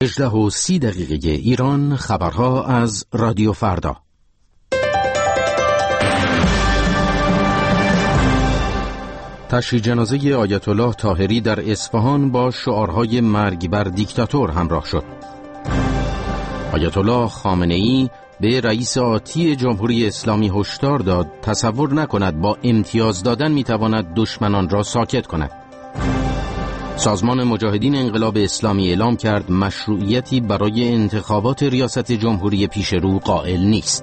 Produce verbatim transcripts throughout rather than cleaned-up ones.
هجده و سی دقیقه ایران. خبرها از رادیو فردا. تشییع جنازه آیت الله طاهری در اصفهان با شعارهای مرگ بر دیکتاتور همراه شد. آیت الله خامنه‌ای به رئیس آتی جمهوری اسلامی هشدار داد تصور نکند با امتیاز دادن میتواند دشمنان را ساکت کند. سازمان مجاهدین انقلاب اسلامی اعلام کرد مشروعیتی برای انتخابات ریاست جمهوری پیش رو قائل نیست.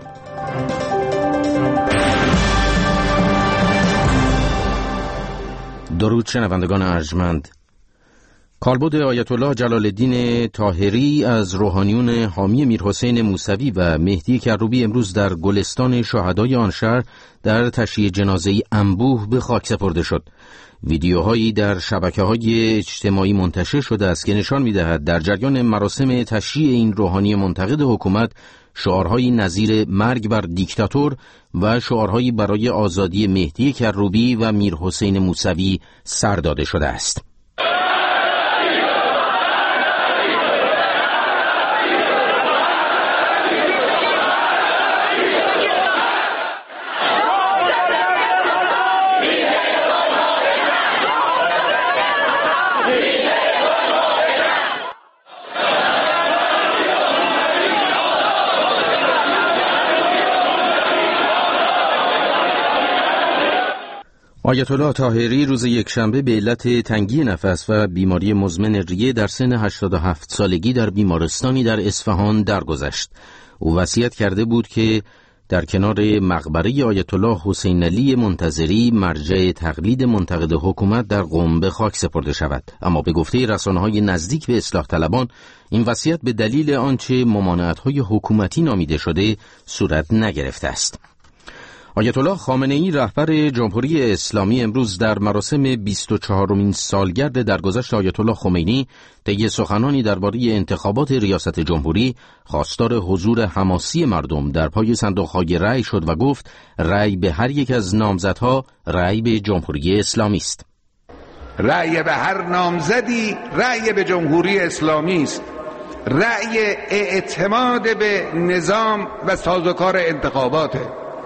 درود شنوندگان ارجمند. کالبد آیت الله جلال الدین طاهری از روحانیون حامی میرحسین موسوی و مهدی کروبی امروز در گلستان شهدای آن شهر در تشییع جنازه‌ای انبوه به خاک سپرده شد. ویدیوهایی در شبکه‌های اجتماعی منتشر شده است که نشان می‌دهد در جریان مراسم تشییع این روحانی منتقد حکومت شعارهایی نظیر مرگ بر دیکتاتور و شعارهایی برای آزادی مهدی کروبی و میرحسین موسوی سر داده شده است. آیت الله طاهری روز یکشنبه به علت تنگی نفس و بیماری مزمن ریه در سن هشتاد و هفت سالگی در بیمارستانی در اصفهان درگذشت. او وصیت کرده بود که در کنار مقبره آیت الله حسین علی منتظری مرجع تقلید منتقد حکومت در قم به خاک سپرده شود، اما به گفته رسانه‌های نزدیک به اصلاح طلبان این وصیت به دلیل آنچه ممانعت‌های حکومتی نامیده شده صورت نگرفته است. آیت الله خامنه‌ای رهبر جمهوری اسلامی امروز در مراسم بیست و چهارمین سالگرد درگذشت آیت الله خمینی طی سخنانی درباره انتخابات ریاست جمهوری خواستار حضور حماسی مردم در پای صندوق‌های رأی شد و گفت رأی به هر یک از نامزدها رأی به جمهوری اسلامی است. رأی به هر نامزدی رأی به جمهوری اسلامی است. رأی اعتماد به نظام و سازوکار انتخاباته.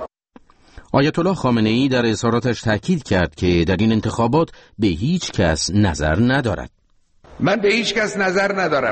آیت الله خامنه‌ای در اظهاراتش تاکید کرد که در این انتخابات به هیچ کس نظر ندارد. من به هیچ کس نظر ندارم.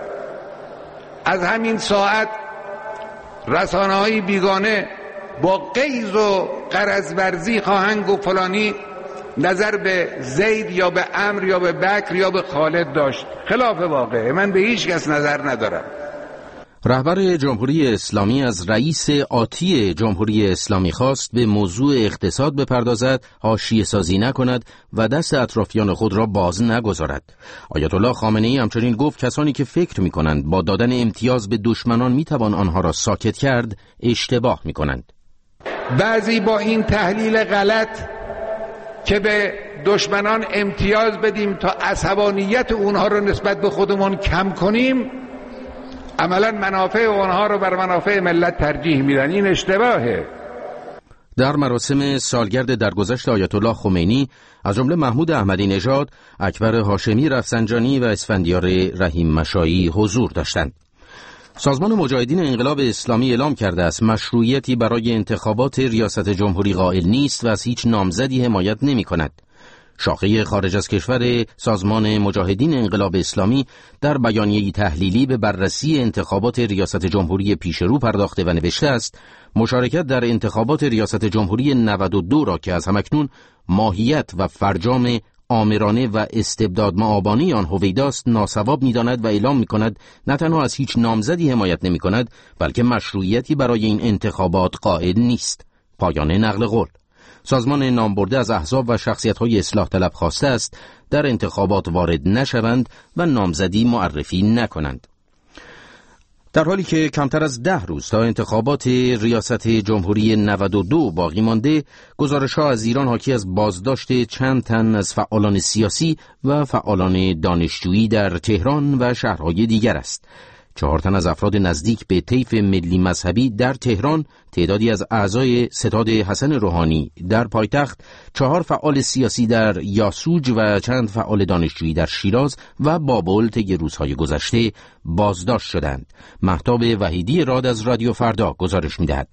از همین ساعت رسانه‌های بیگانه با غیظ و غرض ورزی خواهند گفت فلانی نظر به زید یا به عمرو یا به بکر یا به خالد داشت. خلاف واقعه. من به هیچ کس نظر ندارم. رهبر جمهوری اسلامی از رئیس آتی جمهوری اسلامی خواست به موضوع اقتصاد بپردازد، حاشیه سازی نکند و دست اطرافیان خود را باز نگذارد. آیت الله خامنه‌ای همچنین گفت کسانی که فکر می‌کنند با دادن امتیاز به دشمنان می‌توان آنها را ساکت کرد، اشتباه می‌کنند. بعضی با این تحلیل غلط که به دشمنان امتیاز بدیم تا عصبانیت اونها را نسبت به خودمون کم کنیم، عملا منافع اونها رو بر منافع ملت ترجیح میدن. این اشتباهه. در مراسم سالگرد درگذشت آیت الله خمینی از جمله محمود احمدی نژاد، اکبر هاشمی رفسنجانی و اسفندیار رحیم مشایی حضور داشتند. سازمان مجاهدین انقلاب اسلامی اعلام کرده است مشروعیتی برای انتخابات ریاست جمهوری قائل نیست و از هیچ نامزدی حمایت نمی کند. شاخه خارج از کشور سازمان مجاهدین انقلاب اسلامی در بیانیه‌ای تحلیلی به بررسی انتخابات ریاست جمهوری پیشرو پرداخته و نوشته است مشارکت در انتخابات ریاست جمهوری نود و دو را که از همکنون ماهیت و فرجام آمرانه و استبداد مآبانی آن هویداست ناصواب می‌داند و اعلام می‌کند نه تنها از هیچ نامزدی حمایت نمی‌کند بلکه مشروعیتی برای این انتخابات قائل نیست. پایان نقل قول. سازمان نامبرده از احزاب و شخصیت‌های اصلاح طلب خواسته است در انتخابات وارد نشوند و نامزدی معرفی نکنند. در حالی که کمتر از ده روز تا انتخابات ریاست جمهوری نود و دو باقی مانده، گزارش‌ها از ایران حاکی از بازداشت چند تن از فعالان سیاسی و فعالان دانشجویی در تهران و شهرهای دیگر است. چهار تن از افراد نزدیک به طیف ملی مذهبی در تهران، تعدادی از اعضای ستاد حسن روحانی در پایتخت، چهار فعال سیاسی در یاسوج و چند فعال دانشجویی در شیراز و بابل طی روزهای گذشته بازداشت شدند. مهتاب وحیدی راد از رادیو فردا گزارش می‌دهد.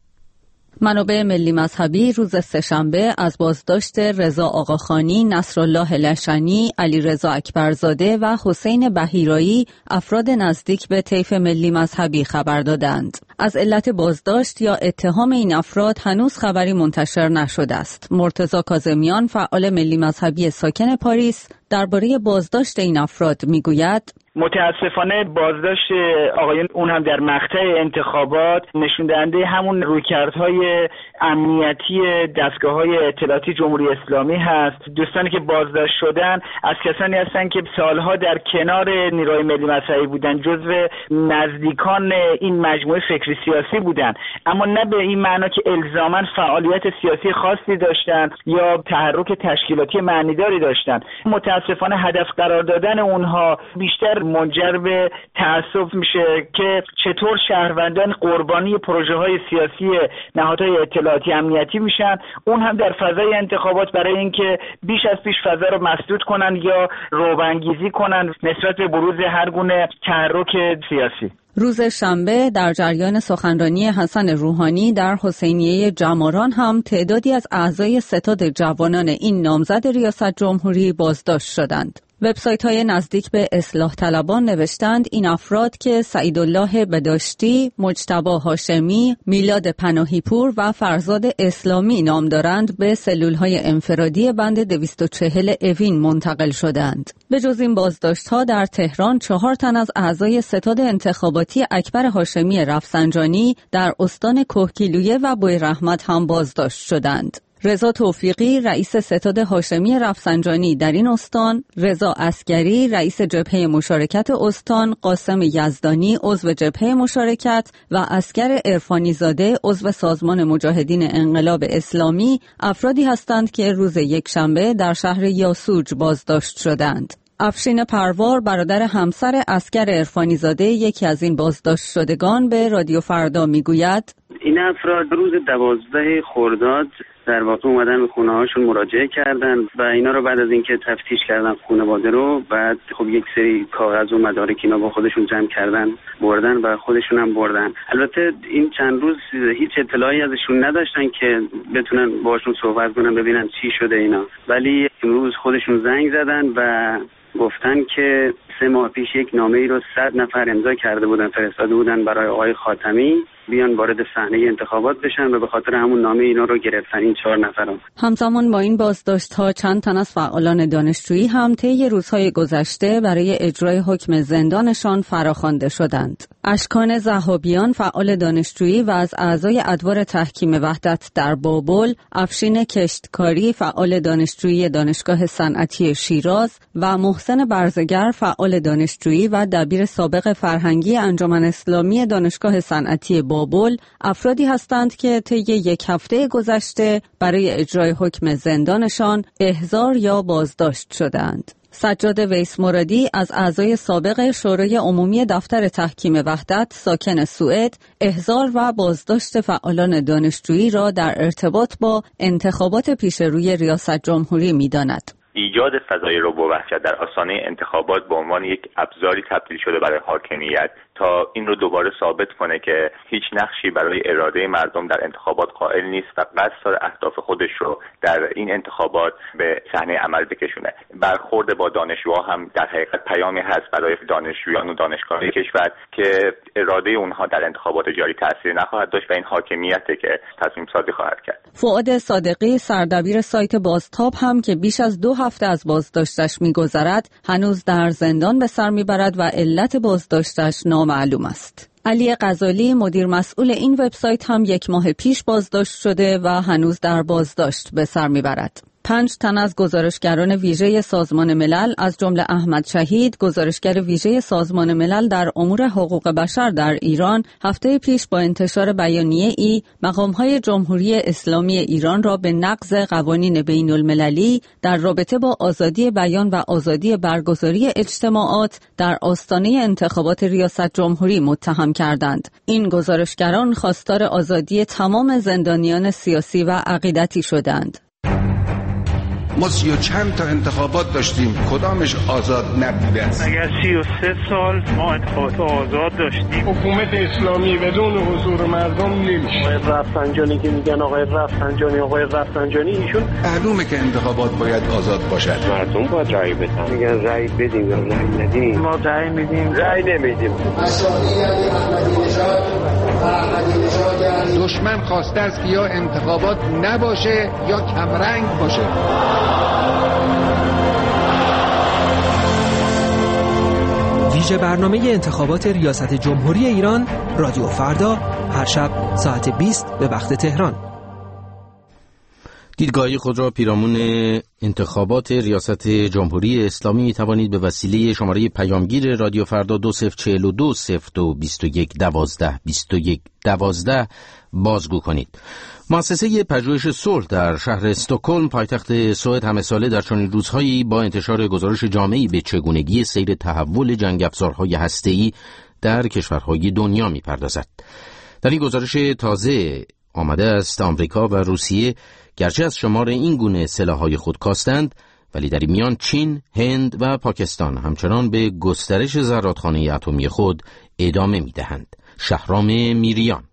منابع ملی مذهبی روز سه‌شنبه از بازداشت رضا آقاخانی، نصرالله لشنی، علیرضا اکبرزاده و حسین بحیرایی، افراد نزدیک به طیف ملی مذهبی خبر دادند. از علت بازداشت یا اتهام این افراد هنوز خبری منتشر نشده است. مرتضی کاظمیان، فعال ملی مذهبی ساکن پاریس، درباره بازداشت این افراد میگوید: متاسفانه بازداشت آقایان اون هم در مقطع انتخابات نشون دهنده همون رویکردهای امنیتی دستگاه‌های اطلاعاتی جمهوری اسلامی هست. دوستانی که بازداشت شدن از کسانی هستند که سالها در کنار نیروهای ملی مذهبی بودن، جزو نزدیکان این مجموعه فکری سیاسی بودن، اما نه به این معنا که الزاماً فعالیت سیاسی خاصی داشتن یا تحرک تشکیلاتی معنیداری داشتن. متاسفانه هدف قرار دادن اونها بیشتر منجر به تعصب میشه که چطور شهروندان قربانی پروژه‌های سیاسی نهادهای اطلاعاتی امنیتی میشن، اون هم در فضای انتخابات، برای اینکه بیش از پیش فضا رو مسدود کنن یا رعب‌انگیزی کنن نسبت به بروز هر گونه تحرک سیاسی. روز شنبه در جریان سخنرانی حسن روحانی در حسینیه جماران هم تعدادی از اعضای ستاد جوانان این نامزد ریاست جمهوری بازداشت شدند. وبسایت‌های نزدیک به اصلاح طلبان نوشتند این افراد که سعیدالله بداشتی، مجتبی هاشمی، میلاد پناهیپور و فرزاد اسلامی نام دارند به سلول‌های انفرادی بند دویست و چهل اوین منتقل شدند. به جز این بازداشت‌ها در تهران چهار تن از اعضای ستاد انتخاباتی اکبر هاشمی رفسنجانی در استان کهگیلویه و بویرحمت هم بازداشت شدند. رضا توفیقی رئیس ستاد هاشمی رفسنجانی در این استان، رضا عسگری رئیس جبهه مشارکت استان، قاسم یزدانی عضو جبهه مشارکت و عسگر عرفانی زاده عضو سازمان مجاهدین انقلاب اسلامی افرادی هستند که روز یکشنبه در شهر یاسوج بازداشت شدند. افشین پروار برادر همسر عسگر عرفانی زاده یکی از این بازداشت شدگان به رادیو فردا میگوید: این افراد روز دوازده خرداد در واقع اومدن به خونه هاشون مراجعه کردن و اینا رو بعد از اینکه تفتیش کردن خانواده رو، بعد خب یک سری کاغذ و مدارک اینا با خودشون جمع کردن بردن و خودشون هم بردن. البته این چند روز هیچ اطلاعی ازشون نداشتن که بتونن باشون صحبت کنن ببینن چی شده اینا، ولی امروز خودشون زنگ زدن و گفتن که سه ماه پیش یک نامه ای رو صد نفر امضا کرده بودن، فرستاده بودن برای آقای خاتمی بیان وارد صحنه انتخابات بشن و به خاطر همون نامه اینا رو گرفتن این چهار نفرم. همزمان با این بازداشت‌ها چند تن از فعالان دانشجویی هم طی روزهای گذشته برای اجرای حکم زندانشان فراخوانده شدند. اشکان ضحابیان فعال دانشجویی و از اعضای ادوار تحکیم وحدت در بابل، افشین کشتکاری فعال دانشجویی دانشگاه صنعتی شیراز و محسن برزگر فعال دانشجویی و دبیر سابق فرهنگی انجمن اسلامی دانشگاه صنعتی بابل افرادی هستند که طی یک هفته گذشته برای اجرای حکم زندانشان احضار یا بازداشت شدند. سجاد ویس مرادی از اعضای سابق شورای عمومی دفتر تحکیم وحدت ساکن سوئد احضار و بازداشت فعالان دانشجویی را در ارتباط با انتخابات پیش روی ریاست جمهوری می‌داند. ایجاد فضای رعب و وحشت در آستانه انتخابات به عنوان یک ابزاری تبدیل شده برای حاکمیت تا این رو دوباره ثابت کنه که هیچ نقشی برای اراده مردم در انتخابات قائل نیست و قصد داره اهداف خودش رو در این انتخابات به صحنه عمل بکشونه. برخورد با دانشجوها هم در حقیقت پیامی هست برای دانشجویان و دانشگاه‌های کشور که اراده اونها در انتخابات جاری تأثیر نخواهد داشت و این حاکمیته که تصمیم سازی خواهد کرد. فؤاد صادقی سردبیر سایت بازتاب هم که بیش از دو هفته از بازداشتش می‌گذرد هنوز در زندان به سر می‌برد و علت بازداشتش نامعلوم است. علی غزالی مدیر مسئول این وبسایت هم یک ماه پیش بازداشت شده و هنوز در بازداشت به سر می‌برد. پنج تن از گزارشگران ویژه سازمان ملل از جمله احمد شهید، گزارشگر ویژه سازمان ملل در امور حقوق بشر در ایران، هفته پیش با انتشار بیانیه ای مقام‌های جمهوری اسلامی ایران را به نقض قوانین بین المللی در رابطه با آزادی بیان و آزادی برگزاری اجتماعات در آستانه انتخابات ریاست جمهوری متهم کردند. این گزارشگران خواستار آزادی تمام زندانیان سیاسی و عقیدتی شدند. ما سی و چند تا انتخابات داشتیم، کدامش آزاد نبوده است؟ اگر سی و سه سال ما انتخابات آزاد داشتیم، حکومت اسلامی بدون حضور مردم نمیشه. آقای رفسنجانی که میگن آقای رفسنجانی آقای رفسنجانی ایشون معلومه که انتخابات باید آزاد باشد. مردم باید رأی بدن. میگن رأی بدیم یا رأی ندیم. ما رأی میدیم، رأی نمیدیم. دشمن خواسته است که یا انتخابات نباشه یا کمرنگ باشه. ویژه برنامه انتخابات ریاست جمهوری ایران، رادیو فردا، هر شب ساعت بیست به وقت تهران. دیدگاهی خود را پیرامون انتخابات ریاست جمهوری اسلامی می توانید به وسیله شماره پیامگیر رادیو فردا دو صفر چهل و دو صفر دو بیست و یک دوازده بیست و یک دوازده بازگو کنید. مؤسسه پژوهش صلح در شهر استکهلم پایتخت سوئد همه ساله در چنین روزهایی با انتشار گزارش جامعی به چگونگی سیر تحول جنگ افزارهای هسته‌ای در کشورهای دنیا می‌پردازد. در این گزارش تازه آمده است آمریکا و روسیه گرچه از شمار این گونه سلاح‌های خود کاستند، ولی در این میان چین، هند و پاکستان همچنان به گسترش زرادخانه اتمی خود ادامه می‌دهند. شهرام میریان.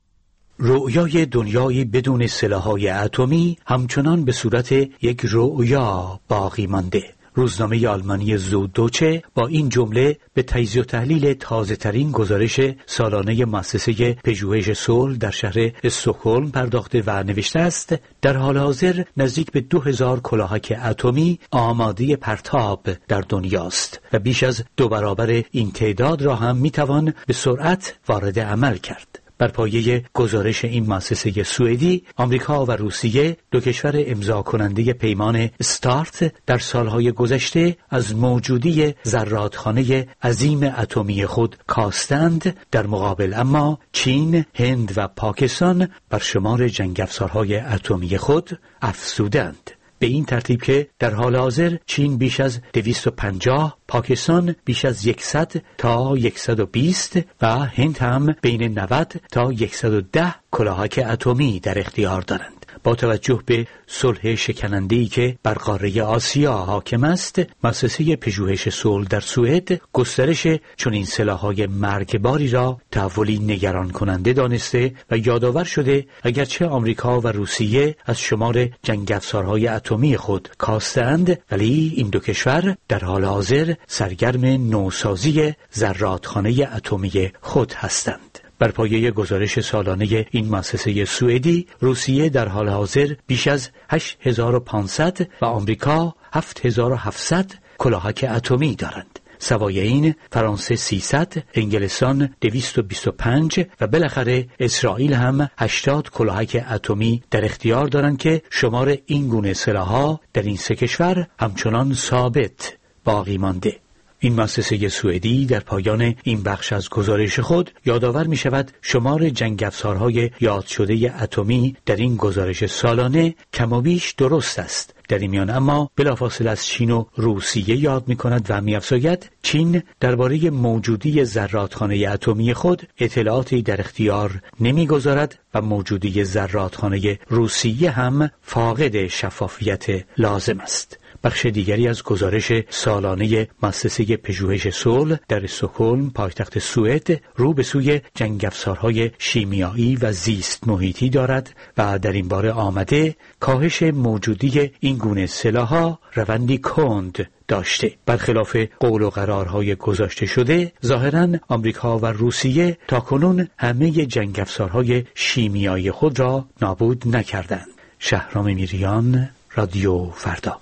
رؤیای دنیایی بدون سلاح‌های اتمی همچنان به صورت یک رؤیا باقی مانده. روزنامه آلمانی زودوچه با این جمله به تجزیه و تحلیل تازه‌ترین گزارش سالانه مؤسسه پژوهش صلح در شهر استکهلم پرداخته و نوشته است در حال حاضر نزدیک به دو هزار کلاهک اتمی آماده پرتاب در دنیاست و بیش از دو برابر این تعداد را هم میتوان به سرعت وارد عمل کرد. بر پایه گزارش این مؤسسه سوئدی، آمریکا و روسیه دو کشور امضا کننده پیمان استارت در سالهای گذشته از موجودی زرادخانه عظیم اتمی خود کاستند. در مقابل اما چین، هند و پاکستان بر شمار جنگ افزارهای اتمی خود افزودند. به این ترتیب که در حال حاضر چین بیش از دویست و پنجاه، پاکستان بیش از صد تا صد و بیست و هند هم بین نود تا صد و ده کلاهک اتمی در اختیار دارند. با توجه به صلح شکننده‌ای که بر قاره آسیا حاکم است، مؤسسه پژوهش صلح در سوئد گسترش چنین سلاح‌های مرگباری را تحولی نگران کننده دانسته و یادآور شده اگرچه آمریکا و روسیه از شمار جنگ افزارهای اتمی خود کاستند، ولی این دو کشور در حال حاضر سرگرم نوسازی زرادخانه اتمی خود هستند. بر پایه گزارش سالانه این مؤسسه سوئدی، روسیه در حال حاضر بیش از هشت هزار و پانصد و آمریکا هفت هزار و هفتصد کلاهک اتمی دارند. سوای این فرانسه سیصد، انگلستان دویست و بیست و پنج و بالاخره اسرائیل هم هشتاد کلاهک اتمی در اختیار دارند که شمار این گونه سلاح‌ها در این سه کشور همچنان ثابت باقی مانده. این مؤسسه سوئدی در پایان این بخش از گزارش خود یادآور می شود شمار جنگ افزارهای یاد شده اتمی در این گزارش سالانه کم و بیش درست است. در این میان اما بلافاصله از چین و روسیه یاد می کند و می افزاید چین درباره موجودی زرادخانه اتمی خود اطلاعاتی در اختیار نمی گذارد و موجودی زرادخانه روسیه هم فاقد شفافیت لازم است. بخش دیگری از گزارش سالانه مؤسسه پژوهش صلح در استکهلم پایتخت سوئد رو به سوی جنگ افزارهای شیمیایی و زیست محیطی دارد و در این باره آمده کاهش موجودی این گونه سلاح‌ها روندی کند داشته. برخلاف قول و قرارهای گذاشته شده، ظاهراً آمریکا و روسیه تاکنون همه جنگ افزارهای شیمیایی خود را نابود نکردند. شهرام میریان، رادیو فردا.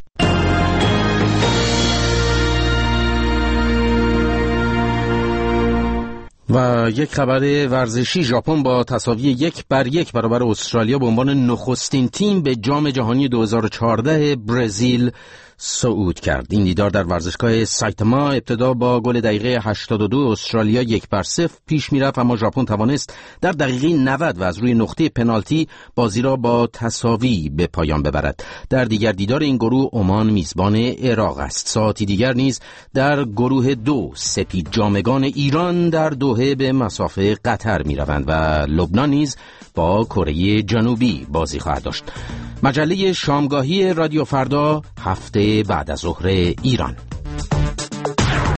و یک خبر ورزشی، ژاپن با تساوی یک بر یک برابر استرالیا به عنوان نخستین تیم به جام جهانی دو هزار و چهارده برزیل صعود کرد. این دیدار در ورزشگاه سایتاما ابتدا با گل دقیقه هشتاد و دو استرالیا یک بر صفر پیش میرفت، اما ژاپن توانست در دقیقه نود و از روی نقطه پنالتی بازی را با تساوی به پایان ببرد. در دیگر دیدار این گروه عمان میزبان عراق است. ساعتی دیگر نیز در گروه دو سپید جامگان ایران در دوحه به مسافه قطر میروند و لبنان نیز با کره جنوبی بازی خواهد داشت. مجله شامگاهی رادیو فردا هفته بعد از ظهر ایران.